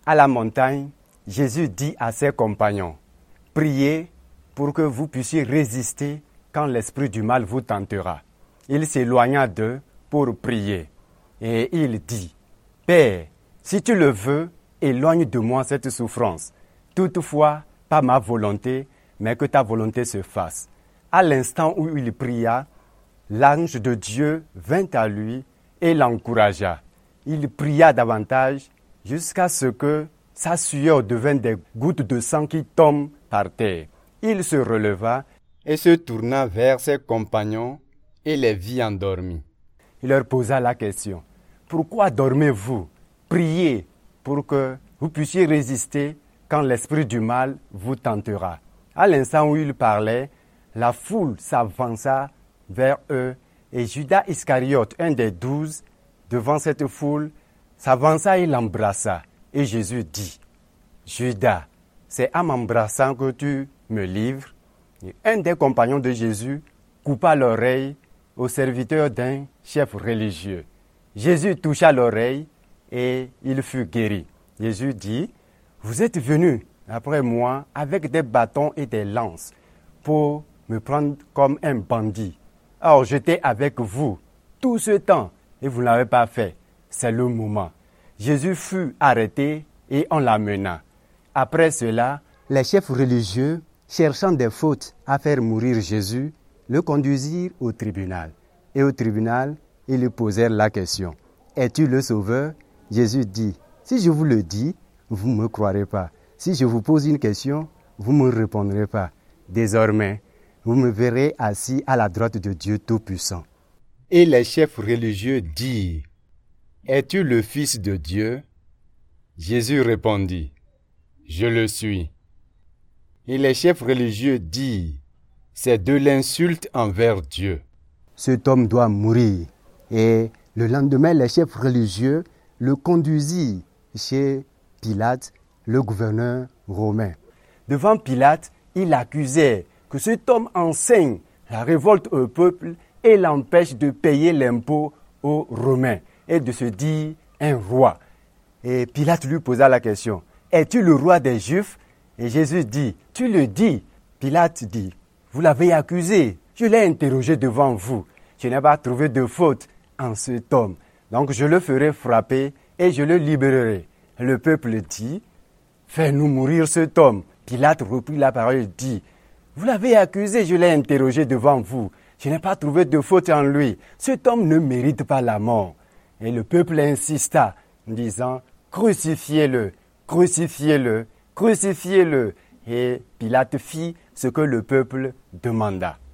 À la montagne, Jésus dit à ses compagnons, « Priez pour que vous puissiez résister quand l'esprit du mal vous tentera. » Il s'éloigna d'eux pour prier. Et il dit, « Père, si tu le veux, éloigne de moi cette souffrance. Toutefois, pas ma volonté, mais que ta volonté se fasse. » À l'instant où il pria, l'ange de Dieu vint à lui et l'encouragea. Il pria davantage jusqu'à ce que sa sueur devienne des gouttes de sang qui tombent par terre. Il se releva et se tourna vers ses compagnons et les vit endormis. Il leur posa la question, « Pourquoi dormez-vous? Priez pour que vous puissiez résister quand l'esprit du mal vous tentera. » À l'instant où il parlait, la foule s'avança vers eux et Judas Iscariote, un des 12, devant cette foule, s'avança et l'embrassa. Et Jésus dit, « Judas, c'est en m'embrassant que tu me livres. » Et un des compagnons de Jésus coupa l'oreille au serviteur d'un chef religieux. Jésus toucha l'oreille et il fut guéri. Jésus dit, « Vous êtes venus après moi avec des bâtons et des lances pour me prendre comme un bandit. Or, j'étais avec vous tout ce temps et vous ne l'avez pas fait. C'est le moment. » Jésus fut arrêté et on l'amena. Après cela, les chefs religieux, cherchant des fautes à faire mourir Jésus, le conduisirent au tribunal. Et au tribunal, ils lui posèrent la question, « Es-tu le Sauveur ?» Jésus dit, « Si je vous le dis, vous ne me croirez pas. Si je vous pose une question, vous ne me répondrez pas. Désormais, vous me verrez assis à la droite de Dieu Tout-Puissant. » Et les chefs religieux dirent, « Es-tu le Fils de Dieu ?» Jésus répondit, « Je le suis. » Et les chefs religieux dirent, « C'est de l'insulte envers Dieu. Cet homme doit mourir. » Et le lendemain, les chefs religieux le conduisirent chez Pilate, le gouverneur romain. Devant Pilate, il accusait que cet homme enseigne la révolte au peuple et l'empêche de payer l'impôt aux Romains et de se dire un roi. Et Pilate lui posa la question, « Es-tu le roi des Juifs ?» Et Jésus dit, « Tu le dis. » Pilate dit, « Vous l'avez accusé, je l'ai interrogé devant vous. Je n'ai pas trouvé de faute en cet homme. Donc je le ferai frapper et je le libérerai. » Le peuple dit, « Fais-nous mourir cet homme. » Pilate reprit la parole et dit, « Vous l'avez accusé, je l'ai interrogé devant vous. Je n'ai pas trouvé de faute en lui. Cet homme ne mérite pas la mort. » Et le peuple insista, en disant, « Crucifiez-le, crucifiez-le, crucifiez-le. » Et Pilate fit ce que le peuple demanda.